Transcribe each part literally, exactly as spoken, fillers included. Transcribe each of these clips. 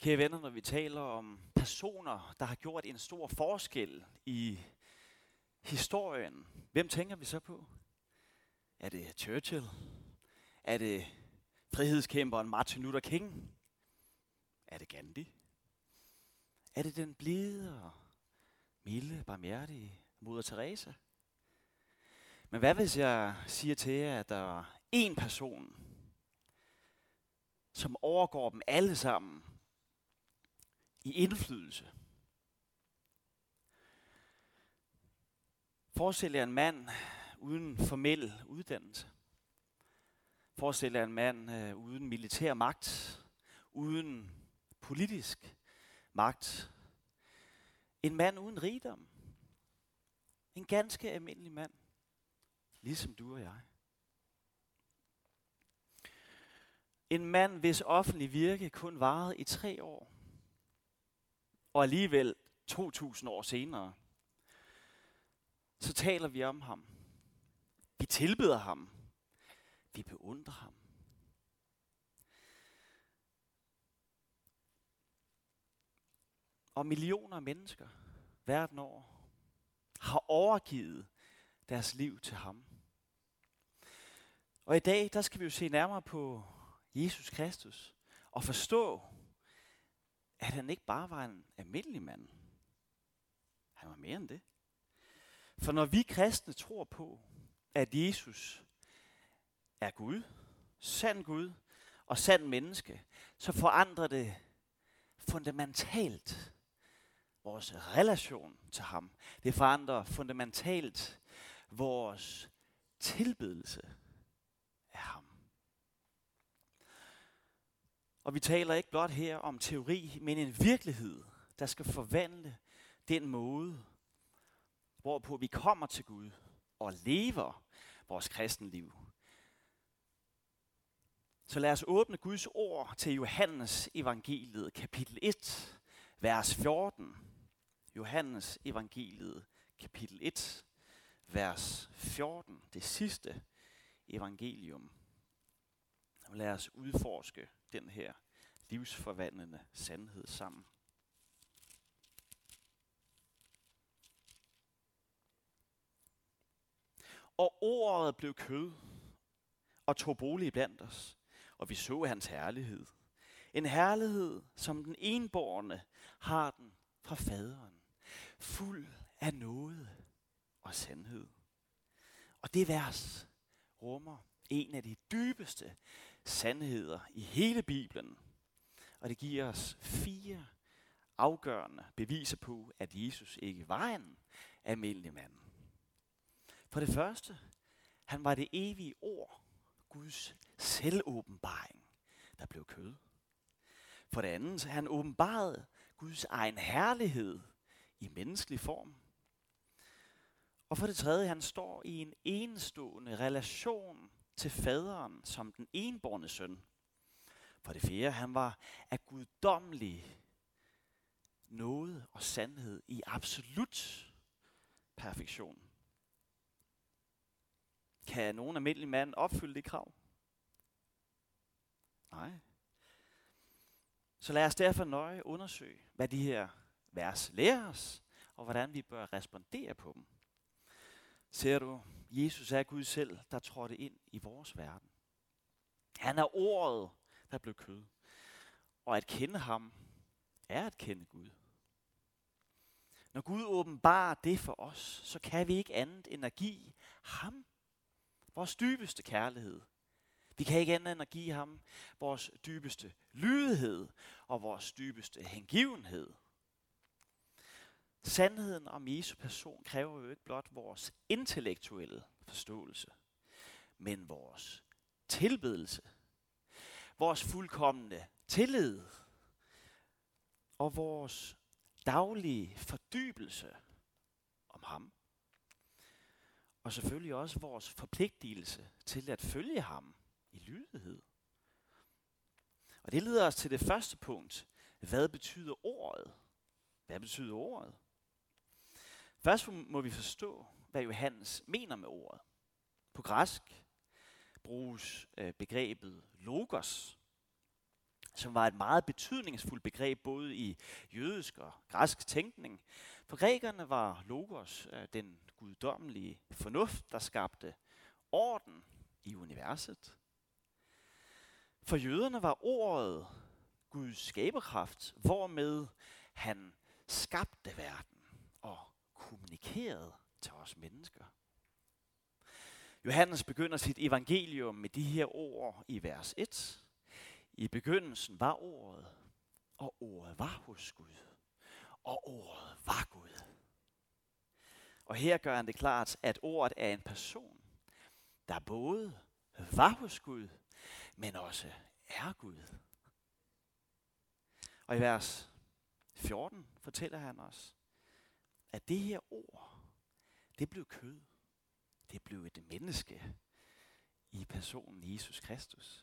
Kære venner, når vi taler om personer, der har gjort en stor forskel i historien, hvem tænker vi så på? Er det Churchill? Er det frihedskæmperen Martin Luther King? Er det Gandhi? Er det den blide og milde, barmhjertige Moder Teresa? Men hvad hvis jeg siger til jer, at der er én person, som overgår dem alle sammen i indflydelse? Forestil jer en mand uden formel uddannelse. Forestil jer en mand øh, uden militær magt, uden politisk magt. En mand uden rigdom. En ganske almindelig mand, ligesom du og jeg. En mand, hvis offentlige virke kun varede i tre år. Og alligevel to tusind år senere, så taler vi om ham. Vi tilbeder ham. Vi beundrer ham. Og millioner af mennesker verden over har overgivet deres liv til ham. Og i dag, der skal vi jo se nærmere på Jesus Kristus og forstå, at han ikke bare var en almindelig mand. Han var mere end det. For når vi kristne tror på, at Jesus er Gud, sand Gud og sand menneske, så forandrer det fundamentalt vores relation til ham. Det forandrer fundamentalt vores tilbedelse af ham. Og vi taler ikke blot her om teori, men en virkelighed, der skal forvandle den måde, hvorpå vi kommer til Gud og lever vores kristenliv. Så lad os åbne Guds ord til Johannes evangeliet, kapitel et, vers fjorten. Johannes evangeliet, kapitel et, vers fjorten. Det sidste evangelium. Og lad os udforske den her livsforvandlende sandhed sammen. Og ordet blev kød og tog bolig blandt os, og vi så hans herlighed. En herlighed, som den enbårne har den fra faderen, fuld af nåde og sandhed. Og det vers rummer en af de dybeste sandheder i hele Bibelen. Og det giver os fire afgørende beviser på, at Jesus ikke var en almindelig mand. For det første, han var det evige ord, Guds selvåbenbaring, der blev kød. For det andet, han åbenbarede Guds egen herlighed i menneskelig form. Og for det tredje, han står i en enestående relation til faderen som den enbårne søn. For det fjerde, han var af guddommelig nåde og sandhed i absolut perfektion. Kan nogen almindelig mand opfylde det krav? Nej. Så lad os derfor nøje undersøge, hvad de her vers lærer os, og hvordan vi bør respondere på dem. Ser du, Jesus er Gud selv, der trådte ind i vores verden. Han er ordet, der blev kød. Og at kende ham, er at kende Gud. Når Gud åbenbarer det for os, så kan vi ikke andet end at give ham vores dybeste kærlighed. Vi kan ikke andet end at give ham vores dybeste lydighed og vores dybeste hengivenhed. Sandheden om Jesu person kræver jo ikke blot vores intellektuelle forståelse, men vores tilbedelse, vores fuldkomne tillid og vores daglige fordybelse om ham. Og selvfølgelig også vores forpligtelse til at følge ham i lydighed. Og det leder os til det første punkt. Hvad betyder ordet? Hvad betyder ordet? Først må vi forstå, hvad Johannes mener med ordet. På græsk bruges øh, begrebet logos, som var et meget betydningsfuldt begreb både i jødisk og græsk tænkning. For grækerne var logos den guddommelige fornuft, der skabte orden i universet. For jøderne var ordet Guds skaberkraft, hvormed han skabte verden og kommunikerede til os mennesker. Johannes begynder sit evangelium med de her ord i vers et. I begyndelsen var ordet, og ordet var hos Gud, og ordet var Gud. Og her gør han det klart, at ordet er en person, der både var hos Gud, men også er Gud. Og i vers fjorten fortæller han os, at det her ord, det blev kød. Det blev et menneske i personen Jesus Kristus.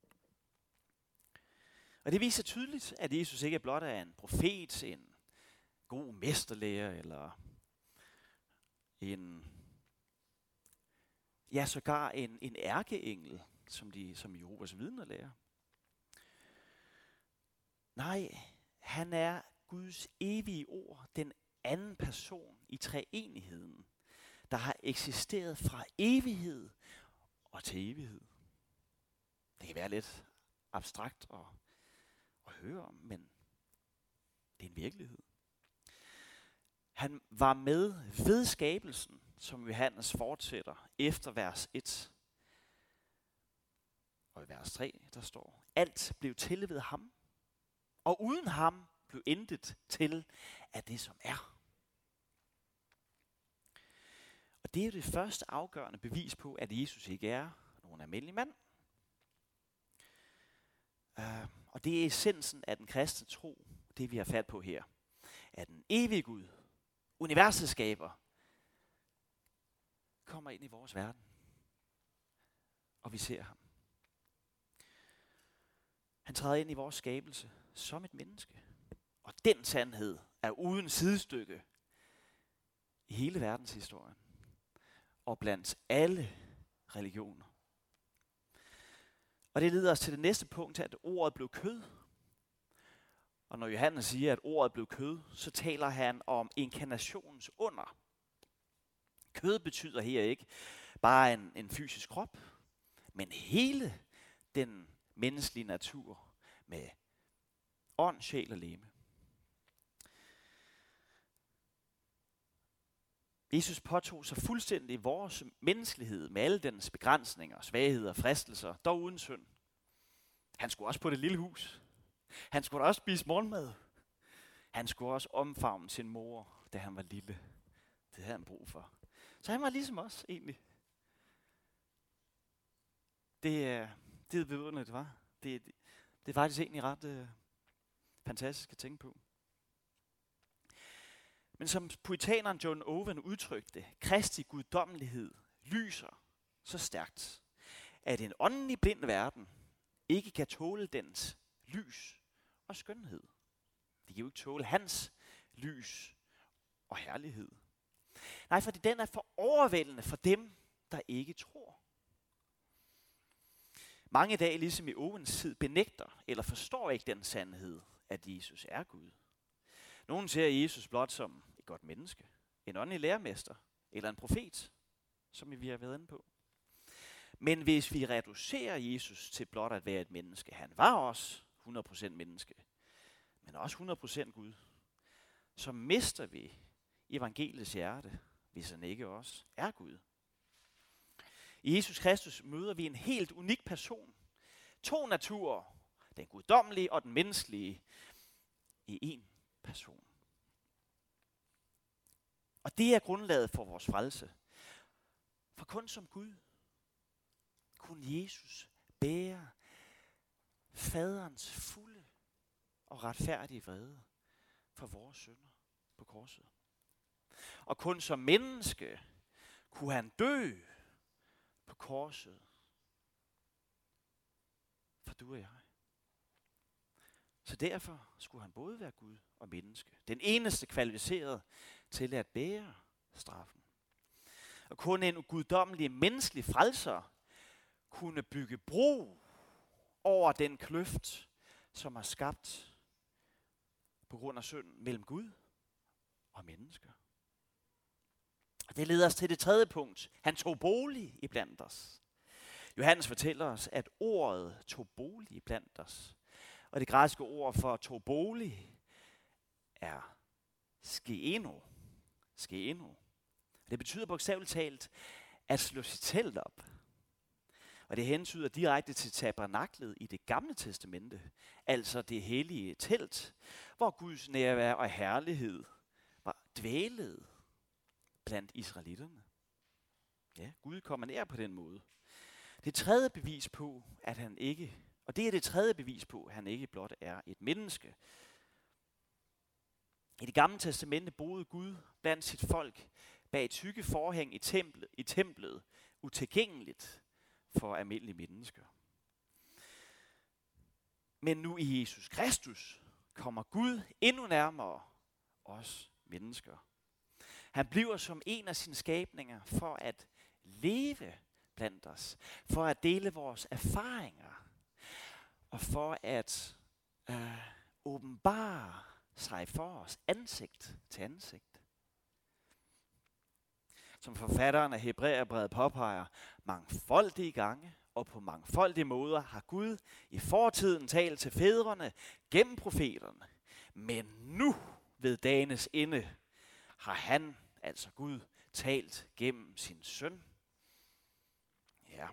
Og det viser tydeligt, at Jesus ikke blot er en profet, en god mesterlærer, eller en, ja, sågar en, en ærkeengel, som, de, som Jehovas vidner lærer. Nej, han er Guds evige ord, den anden person i treenigheden, der har eksisteret fra evighed og til evighed. Det kan være lidt abstrakt at, at høre om, men det er en virkelighed. Han var med ved skabelsen, som Johannes fortsætter efter vers et. Og i vers tre, der står, alt blev til ved ham, og uden ham blev intet til af det, som er. Og det er jo det første afgørende bevis på, at Jesus ikke er nogen almindelig mand. Uh, og det er essensen af den kristne tro, det vi har fat på her. At den evige Gud, universets skaber, kommer ind i vores verden. Og vi ser ham. Han træder ind i vores skabelse som et menneske. Og den sandhed er uden sidestykke i hele verdenshistorien. Og blandt alle religioner. Og det leder os til det næste punkt, at ordet blev kød. Og når Johannes siger, at ordet blev kød, så taler han om inkarnationens under. Kød betyder her ikke bare en, en fysisk krop, men hele den menneskelige natur med ånd, sjæl og legeme. Jesus påtog sig fuldstændig vores menneskelighed med alle dens begrænsninger, svagheder og fristelser, dog uden synd. Han skulle også på det lille hus. Han skulle også spise morgenmad. Han skulle også omfavne sin mor, da han var lille. Det havde han brug for. Så han var ligesom os egentlig. Det er det er vidunderligt, var. Det, det, det er faktisk egentlig ret øh, fantastisk at tænke på. Men som puritaneren John Owen udtrykte, Kristi guddommelighed lyser så stærkt, at en åndelig blind verden ikke kan tåle dens lys og skønhed. De kan jo ikke tåle hans lys og herlighed. Nej, fordi den er for overvældende for dem, der ikke tror. Mange i dag, ligesom i Owens tid, benægter eller forstår ikke den sandhed, at Jesus er Gud. Nogle ser Jesus blot som et godt menneske, en åndelig lærermester eller en profet, som vi har været inde på. Men hvis vi reducerer Jesus til blot at være et menneske, han var også hundrede procent menneske, men også hundrede procent Gud, så mister vi evangeliets hjerte, hvis han ikke også er Gud. I Jesus Kristus møder vi en helt unik person. To naturer, den guddommelige og den menneskelige, i én person. Og det er grundlaget for vores frelse. For kun som Gud kunne Jesus bære faderens fulde og retfærdige vrede for vores synder på korset. Og kun som menneske kunne han dø på korset for du og jeg. Så derfor skulle han både være Gud og menneske. Den eneste kvalificeret til at bære straffen. Og kun en guddommelig menneskelig frelser kunne bygge bro over den kløft, som er skabt på grund af synden mellem Gud og mennesker. Og det leder os til det tredje punkt. Han tog bolig i blandt os. Johannes fortæller os, at ordet tog bolig i blandt os. Og det græske ord for tog bolig er skeno. Skeno. Det betyder bogstaveligt talt at slå sit telt op. Og det hentyder direkte til tabernaklet i det gamle testamente, altså det hellige telt, hvor Guds nærvær og herlighed var dvælet blandt israelitterne. Ja, Gud kommer nær på den måde. Det tredje bevis på, at han ikke, og det er det tredje bevis på, at han ikke blot er et menneske. I det gamle testamente boede Gud blandt sit folk bag et tykke forhæng i templet, i templet utilgængeligt for almindelige mennesker. Men nu i Jesus Kristus kommer Gud endnu nærmere os mennesker. Han bliver som en af sine skabninger for at leve blandt os, for at dele vores erfaringer, og for at øh, åbenbare sig for os ansigt til ansigt. Som forfatteren af Hebræerbrevet påpeger, mangfoldige gange og på mangfoldige måder har Gud i fortiden talt til fædrene gennem profeterne. Men nu ved dagens ende har han, altså Gud, talt gennem sin søn. Ja.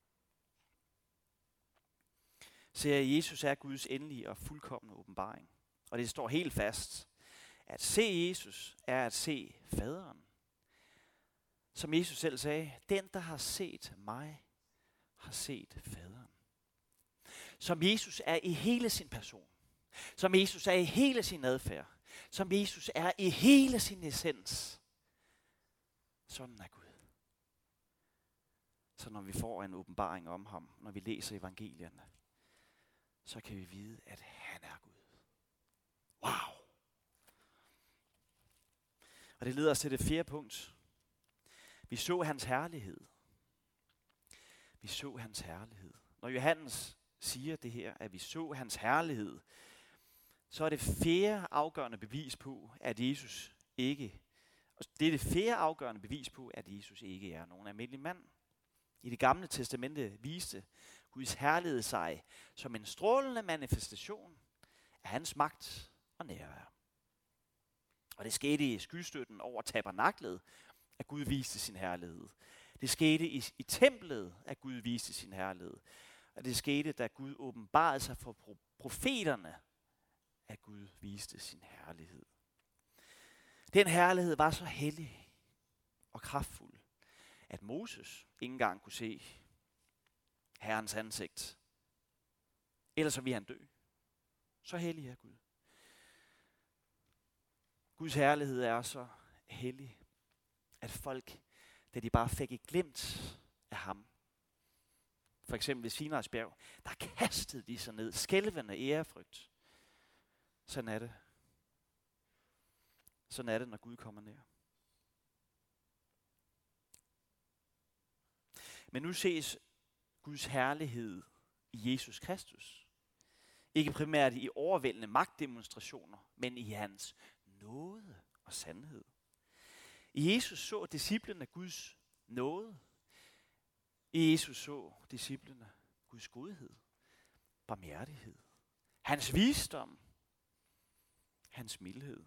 Så Jesus er Guds endelige og fuldkomne åbenbaring. Og det står helt fast, at se Jesus er at se faderen. Som Jesus selv sagde, den der har set mig, har set faderen. Som Jesus er i hele sin person. Som Jesus er i hele sin adfærd. Som Jesus er i hele sin essens. Sådan er Gud. Så når vi får en åbenbaring om ham, når vi læser evangelierne, så kan vi vide, at han er Gud. Wow! Og det leder os til det fjerde punkt. Vi så hans herlighed. Vi så hans herlighed. Når Johannes siger det her, at vi så hans herlighed, så er det fjerde afgørende bevis på, at Jesus ikke, det er det fjerde afgørende bevis på, at Jesus ikke er nogen almindelig mand. I det gamle testamente viste Guds herlighed sig som en strålende manifestation af hans magt og nærvær. Og det skete i skystøtten over tabernaklet, at Gud viste sin herlighed. Det skete i, i templet, at Gud viste sin herlighed. Og det skete, da Gud åbenbarede sig for pro- profeterne, at Gud viste sin herlighed. Den herlighed var så hellig og kraftfuld, at Moses ikke engang kunne se Herrens ansigt. Ellers så ville han dø. Så hellig er Gud. Guds herlighed er så hellig, at folk, da de bare fik et glimt af ham, for eksempel ved Sinais bjerg, der kastede de sig ned, skælvende i ærefrygt. Sådan er det. Sådan er det, når Gud kommer nær. Men nu ses Guds herlighed i Jesus Kristus. Ikke primært i overvældende magtdemonstrationer, men i hans nåde og sandhed. I Jesus så disciplene Guds nåde. I Jesus så disciplene Guds godhed, barmhjertighed, hans visdom, hans mildhed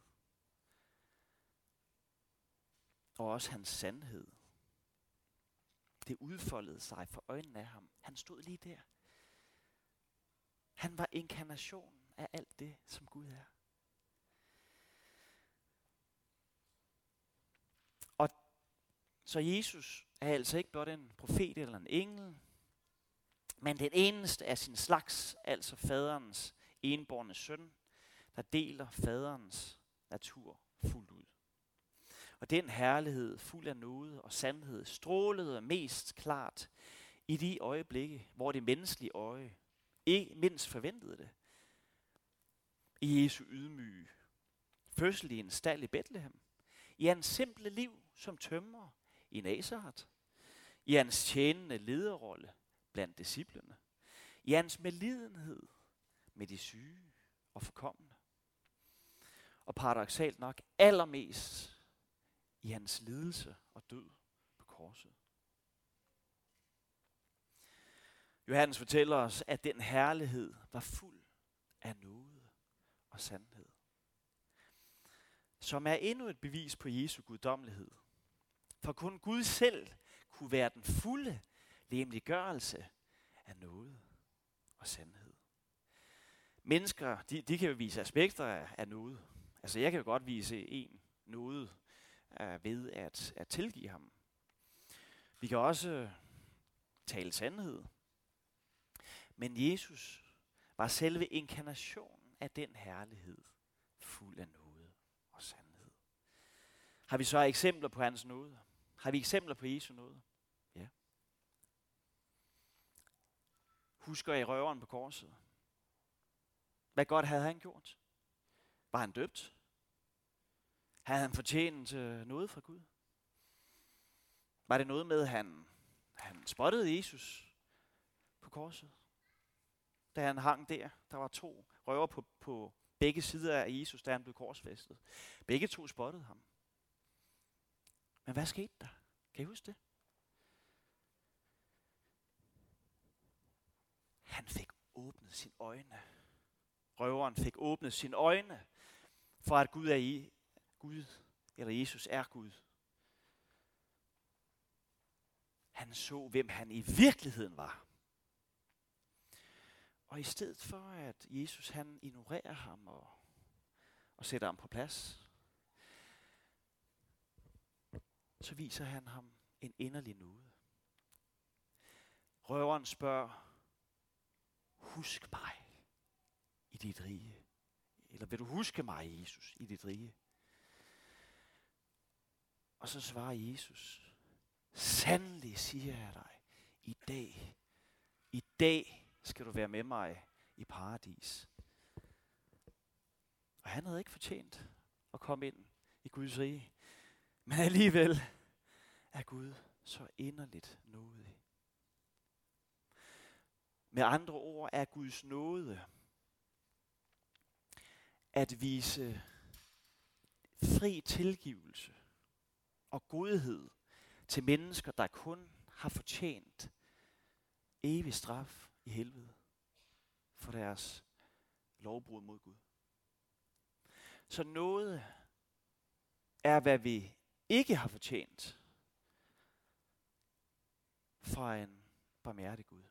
og også hans sandhed. Det udfoldede sig for øjnene af ham. Han stod lige der. Han var inkarnationen af alt det, som Gud er. Og så Jesus er altså ikke blot en profet eller en engel, men den eneste af sin slags, altså faderens enbårne søn, der deler faderens natur fuldt ud. Og den herlighed, fuld af nåde og sandhed, strålede mest klart i de øjeblikke, hvor det menneskelige øje ikke mindst forventede det. I Jesu ydmyge fødsel i en stald i Bethlehem, i hans simple liv som tømrer i Nazaret, i hans tjenende lederrolle blandt disciplene, i hans medlidenhed med de syge og forkomne. Og paradoksalt nok allermest i hans lidelse og død på korset. Johannes fortæller os, at den herlighed var fuld af nåde og sandhed, som er endnu et bevis på Jesu guddommelighed. For kun Gud selv kunne være den fulde legemliggørelse af nåde og sandhed. Mennesker, de, de kan jo vise aspekter af, af nåde. Altså jeg kan jo godt vise en nåde uh, ved at, at tilgive ham. Vi kan også tale sandhed. Men Jesus var selve inkarnationen af den herlighed, fuld af nåde og sandhed. Har vi så eksempler på hans nåde? Har vi eksempler på Jesu nåde? Ja. Husker I røveren på korset? Hvad godt havde han gjort? Var han døbt? Havde han fortjent øh, noget fra Gud? Var det noget med, at han, han spottede Jesus på korset? Da han hang der, der var to røver på, på begge sider af Jesus, da han blev korsfæstet. Begge to spottede ham. Men hvad skete der? Kan I huske det? Han fik åbnet sine øjne. Røveren fik åbnet sine øjne, for at Gud er i Gud, eller Jesus er Gud. Han så, hvem han i virkeligheden var. Og i stedet for, at Jesus han ignorerer ham og, og sætter ham på plads, så viser han ham en inderlig nåde. Røveren spørger, husk mig i dit rige. Eller vil du huske mig, Jesus, i dit rige? Og så svarer Jesus, sandelig siger jeg dig, i dag, i dag skal du være med mig i paradis. Og han havde ikke fortjent at komme ind i Guds rige. Men alligevel er Gud så inderligt nådig. Med andre ord er Guds nåde at vise fri tilgivelse og godhed til mennesker, der kun har fortjent evig straf i helvede for deres lovbrud mod Gud. Så nåde er, hvad vi ikke har fortjent fra en barmhjertig Gud.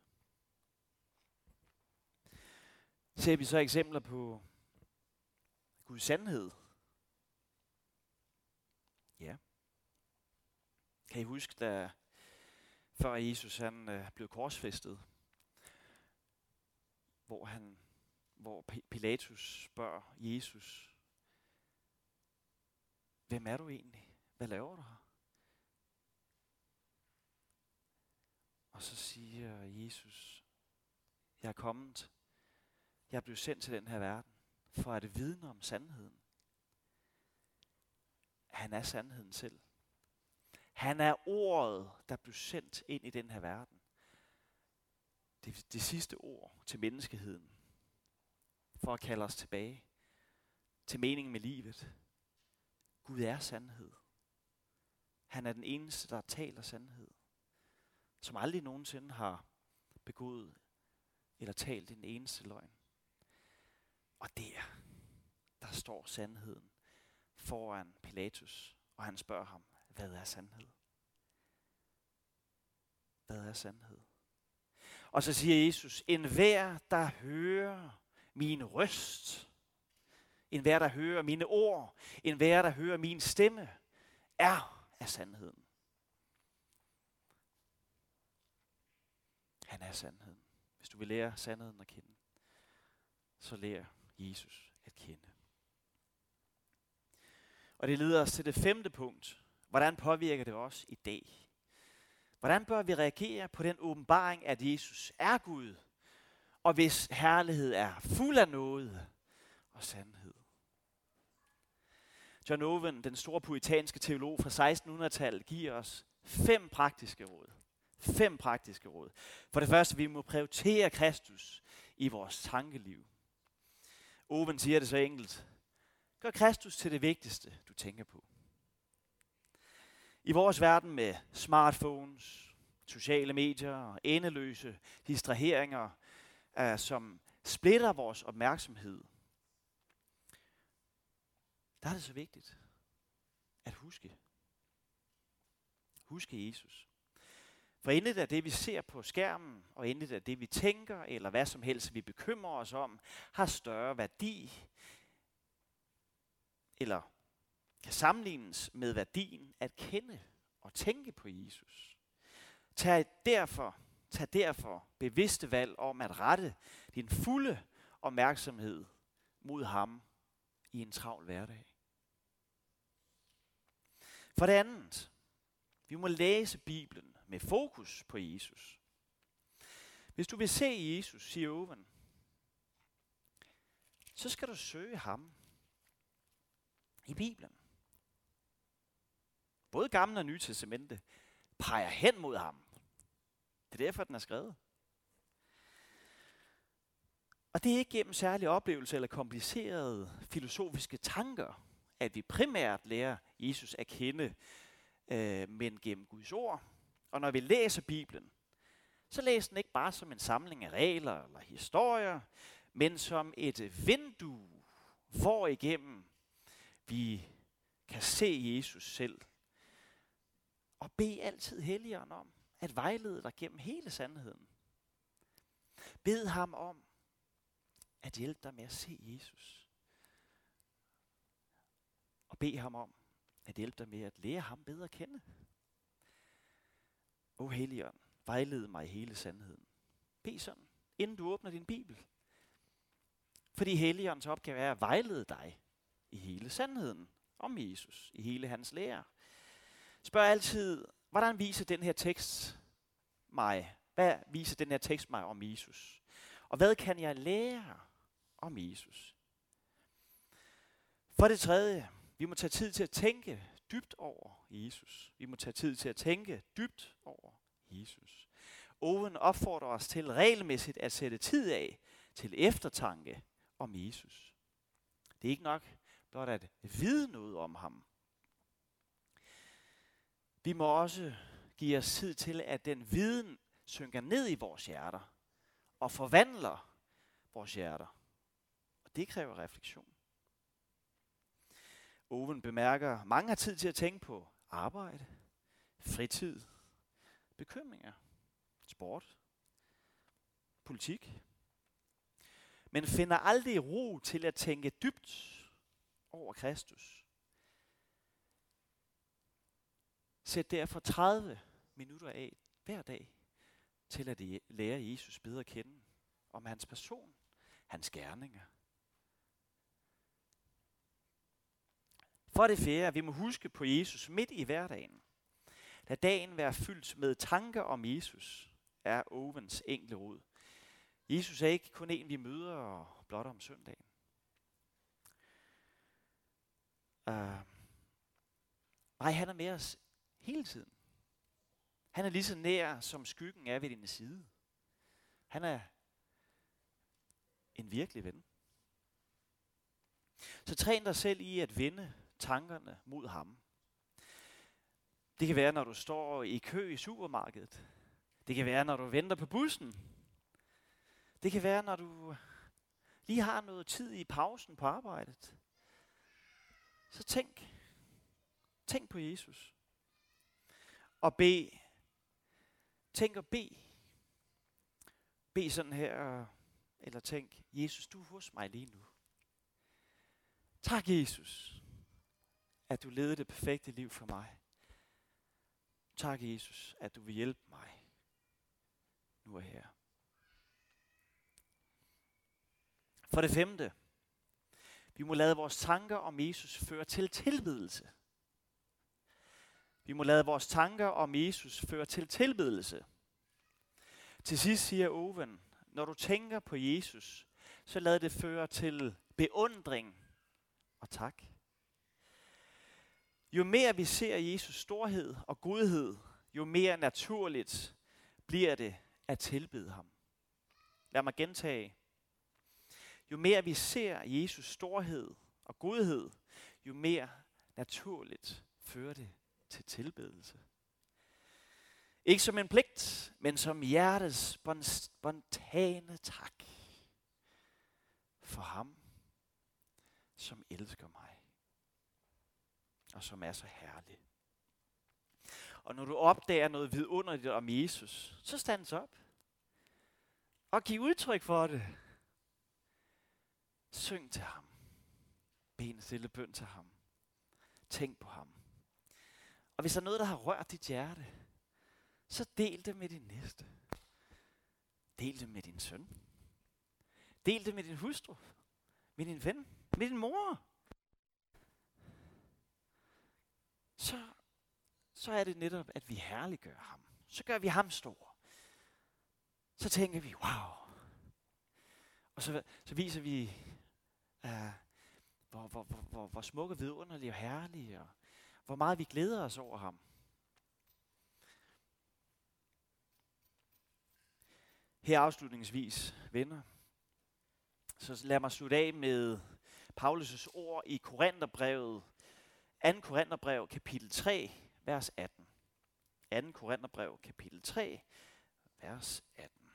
Ser vi så eksempler på Guds sandhed? Ja. Kan I huske, da før Jesus han øh, blev korsfæstet, hvor han, hvor Pilatus spørger Jesus, hvem er du egentlig? Hvad laver du her? Og så siger Jesus, jeg er kommet, jeg er blevet sendt til den her verden, for at vidne om sandheden. Han er sandheden selv. Han er ordet, der blev sendt ind i den her verden. Det, det sidste ord til menneskeheden, for at kalde os tilbage til meningen med livet. Gud er sandhed. Han er den eneste, der taler sandhed, som aldrig nogensinde har begået eller talt en eneste løgn. Og der, der står sandheden foran Pilatus, og han spørger ham, hvad er sandhed? Hvad er sandhed? Og så siger Jesus, enhver, der hører min røst, enhver, der hører mine ord, enhver, der hører min stemme, er af sandheden. Han er sandheden. Hvis du vil lære sandheden at kende, så lær Jesus at kende. Og det leder os til det femte punkt. Hvordan påvirker det os i dag? Hvordan bør vi reagere på den åbenbaring, at Jesus er Gud, og hvis herlighed er fuld af nåde og sandhed? John Owen, den store puritanske teolog fra sekstenhundredetallet, giver os fem praktiske råd. Fem praktiske råd. For det første, vi må prioritere Kristus i vores tankeliv. Owen siger det så enkelt. Gør Kristus til det vigtigste, du tænker på. I vores verden med smartphones, sociale medier og endeløse distraheringer, uh, som splitter vores opmærksomhed, der er det så vigtigt at huske. Huske Jesus. For intet af det, vi ser på skærmen, og intet af det, vi tænker, eller hvad som helst, vi bekymrer os om, har større værdi, eller kan sammenlignes med værdien at kende og tænke på Jesus. Tag derfor, tag derfor bevidste valg om at rette din fulde opmærksomhed mod ham i en travl hverdag. For det andet, vi må læse Bibelen med fokus på Jesus. Hvis du vil se Jesus, siger Owen, så skal du søge ham i Bibelen. Både Gamle og Nye Testamente peger hen mod ham. Det er derfor, den er skrevet. Og det er ikke gennem særlige oplevelser eller komplicerede filosofiske tanker, at vi primært lærer Jesus at kende, øh, men gennem Guds ord. Og når vi læser Bibelen, så læser den ikke bare som en samling af regler eller historier, men som et vindue, hvor igennem vi kan se Jesus selv. Og bed altid Helligånden om at vejlede dig gennem hele sandheden. Bed ham om at hjælpe dig med at se Jesus. Og bed ham om at hjælpe dig med at lære ham bedre at kende. O Helligånd, vejlede mig i hele sandheden. Bed sådan, inden du åbner din Bibel. Fordi Helligåndens opgave er at vejlede dig i hele sandheden om Jesus, i hele hans lære. Spørg altid, hvordan viser den her tekst mig? Hvad viser den her tekst mig om Jesus? Og hvad kan jeg lære om Jesus? For det tredje, vi må tage tid til at tænke dybt over Jesus. Vi må tage tid til at tænke dybt over Jesus. Owen opfordrer os til regelmæssigt at sætte tid af til eftertanke om Jesus. Det er ikke nok blot at vide noget om ham. Vi må også give os tid til, at den viden synker ned i vores hjerter og forvandler vores hjerter. Og det kræver refleksion. Owen bemærker, at mange har tid til at tænke på arbejde, fritid, bekymringer, sport, politik, men finder aldrig ro til at tænke dybt over Kristus. Sæt derfor tredive minutter af hver dag til at lære Jesus bedre at kende, om hans person, hans gerninger. For det fjerde, vi må huske på Jesus midt i hverdagen. Lad dagen være fyldt med tanker om Jesus, er Owens enkle råd. Jesus er ikke kun en, vi møder blot om søndagen. Uh, nej, han er med os hele tiden. Han er lige så nær, som skyggen er ved din side. Han er en virkelig ven. Så træn dig selv i at vende tankerne mod ham. Det kan være, når du står i kø i supermarkedet. Det kan være, når du venter på bussen. Det kan være, når du lige har noget tid i pausen på arbejdet. Så tænk. Tænk på Jesus. Og bed. Tænk og bed. Bed sådan her, eller tænk, Jesus, du er hos mig lige nu. Tak, Jesus, at du levede det perfekte liv for mig. Tak, Jesus, at du vil hjælpe mig nu og her. For det femte, vi må lade vores tanker om Jesus føre til tilbedelse. Vi må lade vores tanker om Jesus føre til tilbedelse. Til sidst siger Owen, når du tænker på Jesus, så lad det føre til beundring og tak. Jo mere vi ser Jesus storhed og godhed, jo mere naturligt bliver det at tilbede ham. Lad mig gentage. jo mere vi ser Jesus storhed og godhed, jo mere naturligt fører det til tilbedelse. Ikke som en pligt, men som hjertets spontane tak for ham, som elsker mig, og som er så herlig. Og når du opdager noget vidunderligt om Jesus, så stands op og giv udtryk for det. Syng til ham. Bed en stille bøn til ham. Tænk på ham. Og hvis der er noget, der har rørt dit hjerte, så del det med din næste. Del det med din søn. Del det med din hustru. Med din ven. Med din mor. Så, så er det netop, at vi herliggør ham. Så gør vi ham stor. Så tænker vi, wow. Og så, så viser vi, uh, hvor, hvor, hvor, hvor, hvor smukke, vidunderlige og herlige, og hvor meget vi glæder os over ham. Her afslutningsvis, venner, så lad mig slutte af med Paulus' ord i Korintherbrevet, andet Korintherbrev, kapitel tre, vers atten. andet Korintherbrev, kapitel tre, vers atten.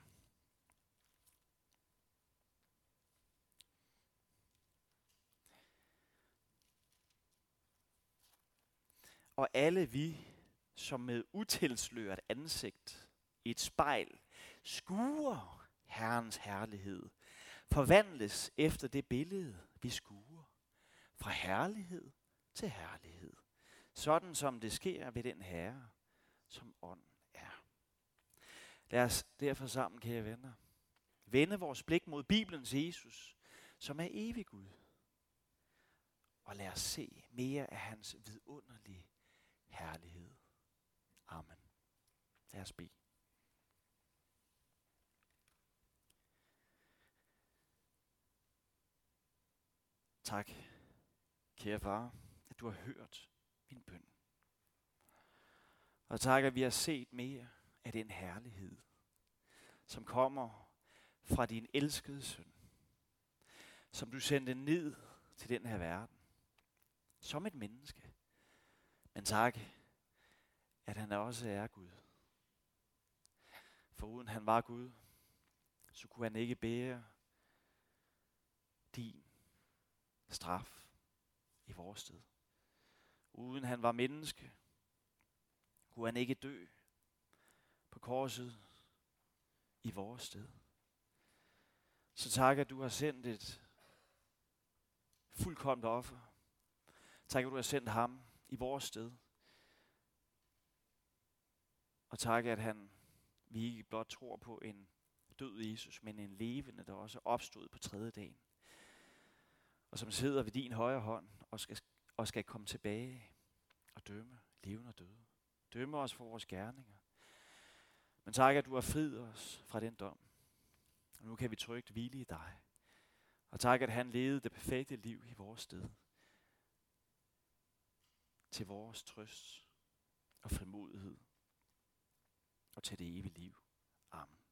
Og alle vi, som med utilsløret ansigt i et spejl, skuer Herrens herlighed, forvandles efter det billede, vi skuer, fra herlighed til herlighed, sådan som det sker ved den Herre, som ånd er. Lad os derfor sammen, kære venner, vende vores blik mod Bibelens Jesus, som er evig Gud, og lad os se mere af hans vidunderlige herlighed. Amen. Lad os bede. Tak, kære far, at du har hørt min bøn. Og tak, at vi har set mere af den herlighed, som kommer fra din elskede søn, som du sendte ned til den her verden, som et menneske. Men tak, at han også er Gud. For uden han var Gud, så kunne han ikke bære din straf i vores sted. Uden han var menneske, kunne han ikke dø på korset i vores sted. Så tak, at du har sendt et fuldkomment offer. Tak, at du har sendt ham i vores sted. Og tak, at han, vi ikke blot tror på en død Jesus, men en levende, der også opstod på tredje dagen. Og som sidder ved din højre hånd og skal, og skal komme tilbage og dømme levende og døde. Dømme os for vores gerninger. Men tak, at du har friet os fra den dom. Og nu kan vi trygt hvile i dig. Og tak, at han levede det perfekte liv i vores sted. Til vores trøst og frimodighed. Og til det evige liv. Amen.